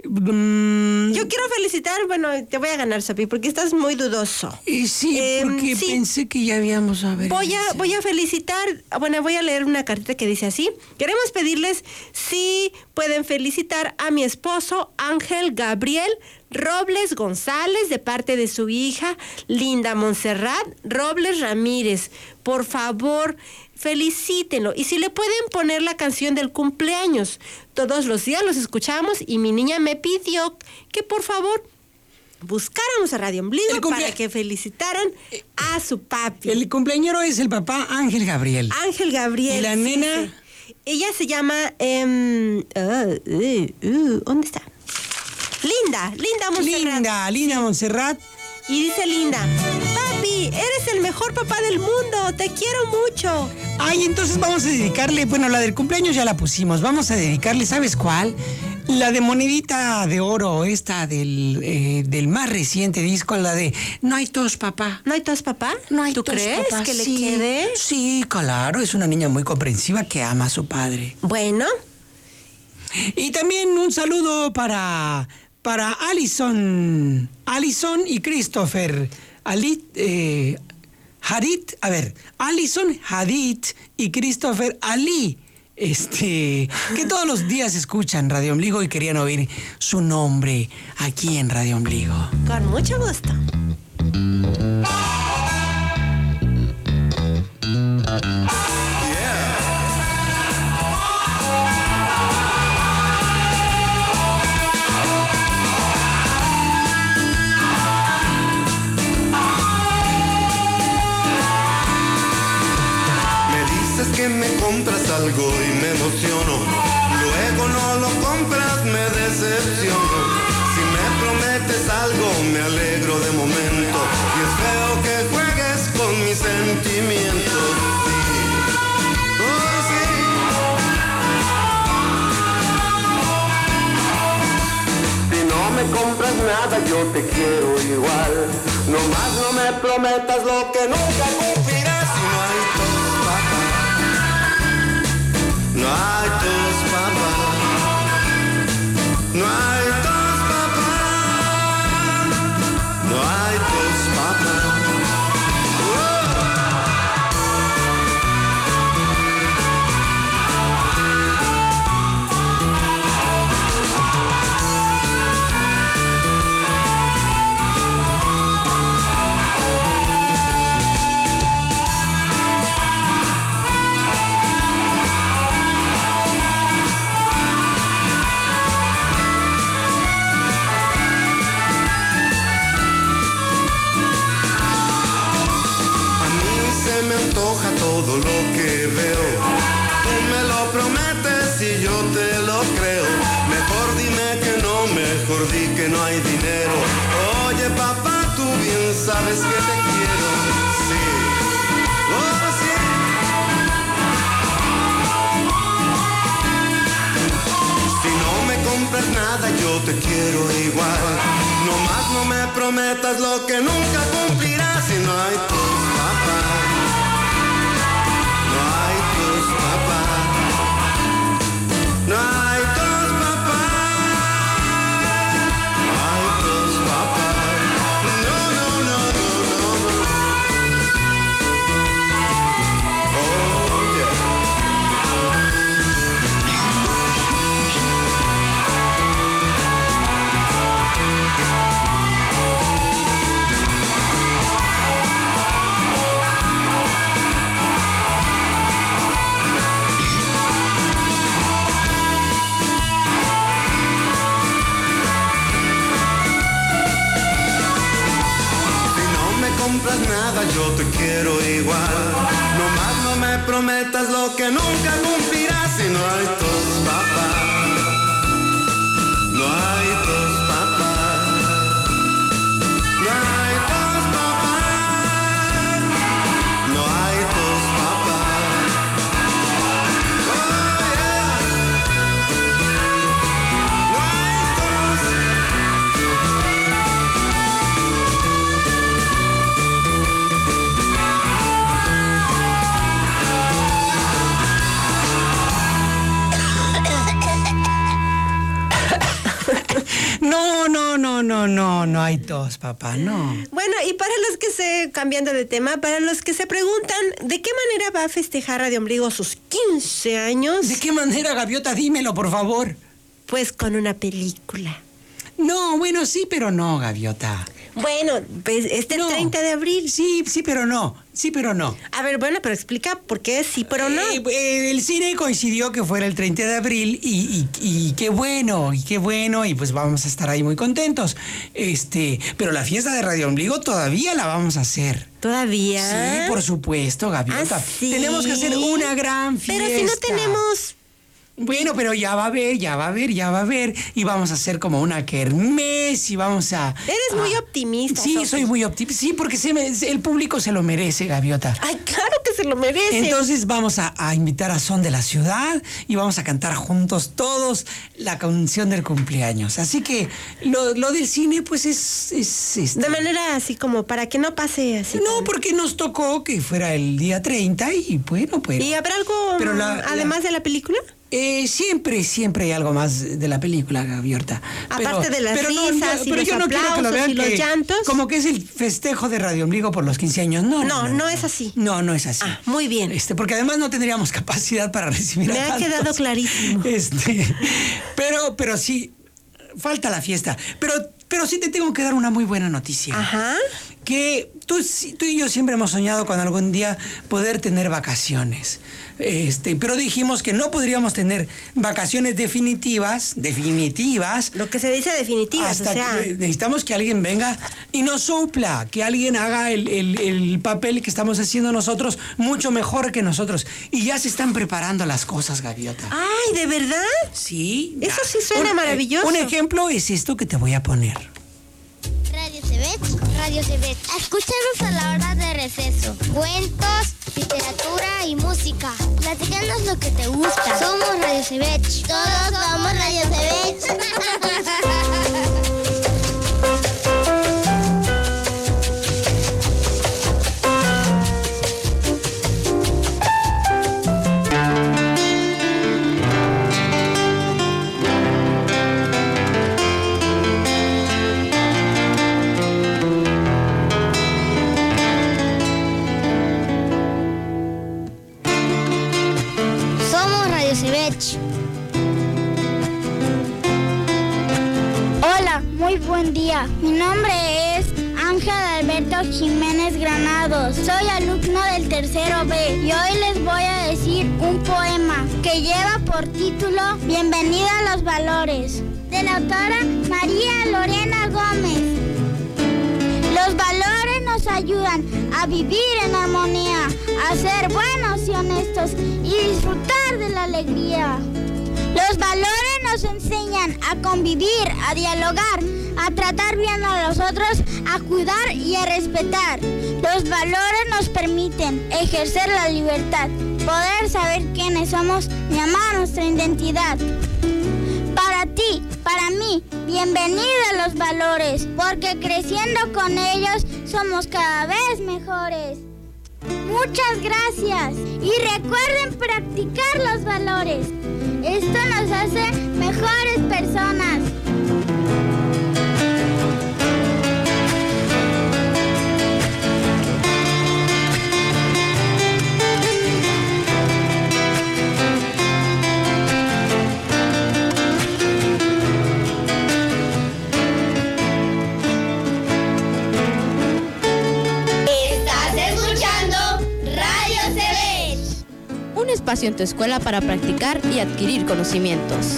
Um, Yo quiero felicitar, bueno, te voy a ganar, Sopi, porque estás muy dudoso. Y sí, eh, porque sí. pensé que ya habíamos a ver. Voy a, voy a felicitar, bueno, voy a leer una cartita que dice así. Queremos pedirles si pueden felicitar a mi esposo Ángel Gabriel Robles González, de parte de su hija Linda Montserrat Robles Ramírez. Por favor, felicítenlo. Y si le pueden poner la canción del cumpleaños. Todos los días los escuchamos y mi niña me pidió que por favor buscáramos a Radio Ombligo cumplea... para que felicitaran a su papi. El cumpleañero es el papá Ángel Gabriel. Ángel Gabriel. ¿Y la nena? Sí. Ella se llama... Um, uh, uh, uh, ¿Dónde está? Linda, Linda Montserrat. Linda, Linda Montserrat. Y dice Linda: papi, eres el mejor papá del mundo, te quiero mucho. Ay, entonces vamos a dedicarle, bueno, la del cumpleaños ya la pusimos, vamos a dedicarle, ¿sabes cuál? La de monedita de oro, esta del, eh, del más reciente disco, la de No hay tos, papá. ¿No hay tos, papá? No hay ¿Tú tos, crees papá? que le sí, quede? Sí, claro, es una niña muy comprensiva que ama a su padre. Bueno. Y también un saludo para... Para Alison, Alison y Christopher, Alit, eh, Hadid, a ver, Alison Hadid y Christopher Ali, este, que todos los días escuchan Radio Ombligo y querían oír su nombre aquí en Radio Ombligo. Con mucho gusto. Que me compras algo y me emociono, luego no lo compras, me decepciono. Si me prometes algo me alegro de momento y es feo que juegues con mis sentimientos. Sí. Oh, sí. Si no me compras nada yo te quiero igual, nomás no me prometas lo que nunca cumplirás. Si no hay tos, papá, no hay tos, papá, no hay tos, papá, no hay tos, papá. Todo lo que veo, tú me lo prometes y yo te lo creo. Mejor dime que no, mejor di que no hay dinero. Oye papá, tú bien sabes que te quiero. Sí, oh sí. Si no me compras nada yo te quiero igual, nomás no me prometas lo que nunca cumplirás. Si no hay tos, papá, no hay tos, papá, no hay tos, papá, no, no, no, no, no, no. Oh, yeah. yo te quiero igual. Nomás no me prometas lo que nunca cumplirás. Si no hay tus papás, no hay tus papás, no hay tus papás, no hay tus papás. Oh, yeah. No hay tus. No, no, no, no, no, no hay tos, papá, no. Bueno, y para los que se, cambiando de tema, para los que se preguntan ¿de qué manera va a festejar Radio Ombligo sus quince años? ¿De qué manera, Gaviota? Dímelo, por favor. Pues con una película. No, bueno, sí, pero no, Gaviota. Bueno, pues este No. treinta de abril. Sí, sí, pero no. Sí, pero no. A ver, bueno, pero explica por qué sí, pero no. Eh, eh, el cine coincidió que fuera el treinta de abril y, y, y qué bueno, y qué bueno, y pues vamos a estar ahí muy contentos. Este, pero la fiesta de Radio Ombligo todavía la vamos a hacer. ¿Todavía? Sí, por supuesto, Gaviota. ¿Ah, sí? Tenemos que hacer una gran fiesta. Pero si no tenemos... Bueno, pero ya va a haber, ya va a haber, ya va a haber. Y vamos a hacer como una kermés y vamos a... Eres muy a- optimista. Sí, Sofi. soy muy optimista. Sí, porque se me- el público se lo merece, Gaviota. Ay, claro que se lo merece. Entonces vamos a, a invitar a Son de la Ciudad y vamos a cantar juntos todos la canción del cumpleaños. Así que lo, lo del cine, pues es... es este- De manera así como para que no pase así. No, tan- porque nos tocó que fuera el día treinta y bueno, pues... ¿Y habrá algo Pero la- mm, la- además de la película? Eh, siempre, siempre hay algo más de la película, Gaviota. Aparte de las risas y pero los yo no quiero que lo aplausos vean y los que- llantos. Como que es el festejo de Radio Ombligo por los quince años. No, No, no es así. No, no es así. Ah, muy bien. Este, porque además no tendríamos capacidad para recibir a Me ha tantos. quedado clarísimo. Este, pero, pero sí, falta la fiesta. Pero, pero sí te tengo que dar una muy buena noticia. Ajá. Que tú, sí- tú y yo siempre hemos soñado con algún día poder tener vacaciones. Este, pero dijimos que no podríamos tener vacaciones definitivas, definitivas. Lo que se dice definitivas, Hasta o sea... que necesitamos que alguien venga y nos sopla, que alguien haga el, el- el papel que estamos haciendo nosotros mucho mejor que nosotros. Y ya se están preparando las cosas, Gaviota. Ay, ¿de verdad? Sí. Eso sí suena Un- maravilloso. Un ejemplo es esto que te voy a poner. Radio Cebech, Radio Cebech. Escúchanos a la hora de receso. Cuentos, literatura y música. Platícanos lo que te gusta. Somos Radio Cebech. Todos somos Radio Cebech. Somos Radio Cebech. Hola, muy buen día. Mi nombre es Ángel Alberto Jiménez Granados. Soy alumno del tercero B y hoy les voy a decir un poema que lleva por título Bienvenida a los valores, de la autora María Lorena Gómez. Los valores nos ayudan a vivir en armonía, a ser buenos y honestos y disfrutar de la alegría. Los valores nos enseñan a convivir, a dialogar, a tratar bien a los otros, a cuidar y a respetar. Los valores nos permiten ejercer la libertad, poder saber quiénes somos y amar nuestra identidad. Para ti, para mí, bienvenida a los valores, porque creciendo con ellos somos cada vez mejores. Muchas gracias y recuerden practicar los valores. Esto nos hace mejores personas. Estás escuchando Radio Cebech. Un espacio en tu escuela para practicar y adquirir conocimientos.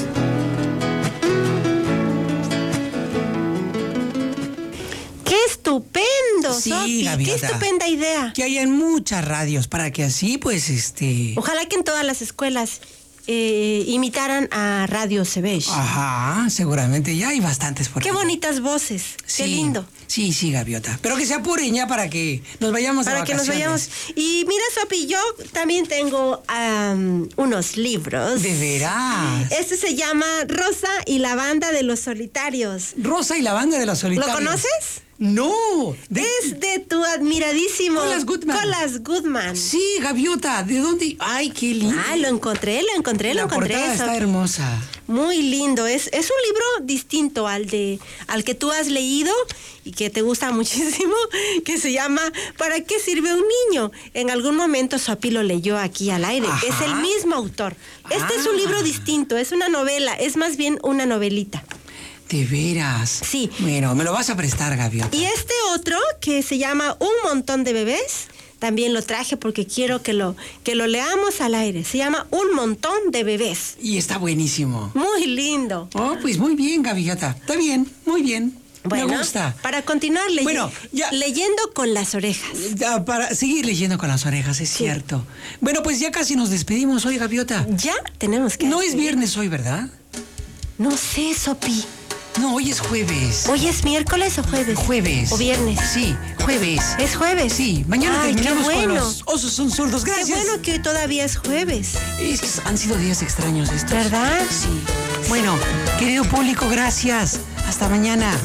¡Qué estupendo! Sí, Sopi, Gaviota. qué estupenda idea. Que haya en muchas radios para que así, pues, este... Ojalá que en todas las escuelas eh, imitaran a Radio Cebesh. Ajá, seguramente ya hay bastantes por Qué ahí. bonitas voces, Sí, qué lindo. Sí, sí, Gaviota. Pero que se apuren ya para que nos vayamos Para de que nos vacaciones. vayamos. Y mira, Sopi, yo también tengo um, unos libros. ¿De veras? Este se llama Rosa y la banda de los solitarios. Rosa y la banda de los solitarios. ¿Lo conoces? No. De... Es de tu admiradísimo Colas Goodman. Colas Goodman. Sí, Gaviota. ¿De dónde? Ay, qué lindo. Ah, lo encontré, lo encontré, la lo encontré. portada está Sopi. hermosa. Muy lindo. Es, es un libro distinto al de al que tú has leído y que te gusta muchísimo, que se llama ¿Para qué sirve un niño? En algún momento Sopi lo leyó aquí al aire. Ajá. Es el mismo autor. Este Ah. es un libro distinto, es una novela, es más bien una novelita. De veras. Sí. Bueno, me lo vas a prestar, Gaviota. Y este otro, que se llama Un montón de bebés, también lo traje porque quiero que lo, que lo leamos al aire. Se llama Un montón de bebés. Y está buenísimo. Muy lindo. Oh, pues muy bien, Gaviota. Está bien, muy bien. Bueno, me gusta. Para continuar ley- Bueno, ya- leyendo con las orejas. Ya, para seguir leyendo con las orejas, es Sí. cierto. Bueno, pues ya casi nos despedimos hoy, Gaviota. Ya tenemos que No es hacer. viernes hoy, ¿verdad? No sé, Sopi. No, hoy es jueves. ¿Hoy es miércoles o jueves? Jueves. ¿O viernes? Sí, jueves. ¿Es jueves? Sí, mañana Ay, terminamos qué bueno. con los osos son zurdos. Gracias. Qué bueno que hoy todavía es jueves. Es que han sido días extraños estos. ¿Verdad? Sí. Bueno, querido público, gracias. Hasta mañana.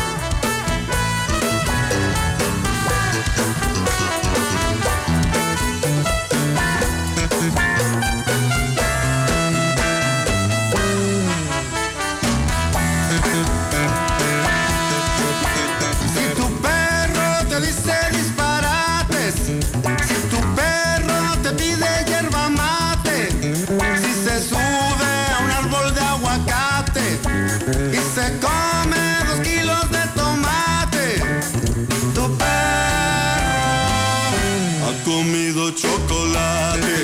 Si tu perro te dice disparates, si tu perro te pide yerba mate, si se sube a un árbol de aguacate y se come dos kilos de tomate, tu perro ha comido chocolate.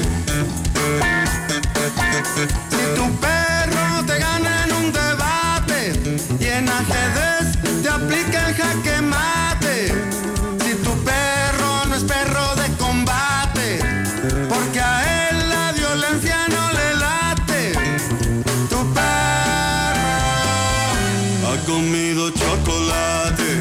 Si tu perro te gana en un debate y en ajedrez te aplica el jaque mate, si tu perro no es perro de combate, porque a él la violencia no le late, tu perro ha comido chocolate.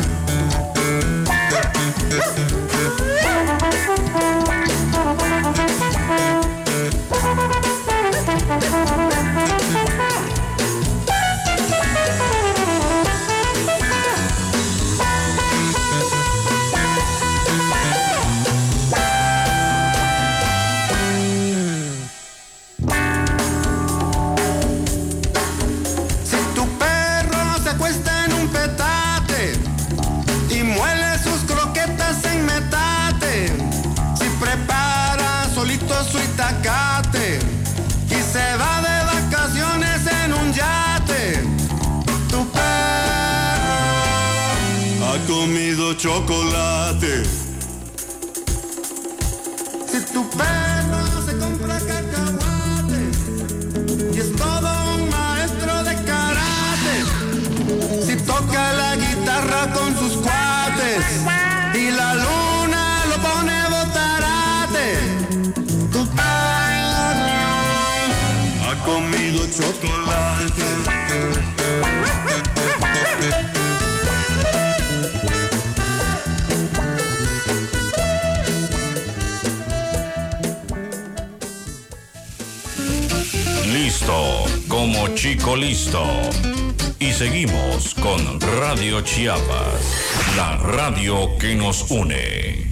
Si tu perro se acuesta en un petate y muele sus croquetas en metate, si prepara solito su itacate y se va de vacaciones en un yate, tu perro ha comido chocolate. Si tu perro se compra cacahuates y es todo un maestro de karate, si toca la guitarra con sus cuates y la luna lo pone botarate, tu perro ha comido chocolate. Listo, como chico listo. Y seguimos con Radio Chiapas, la radio que nos une.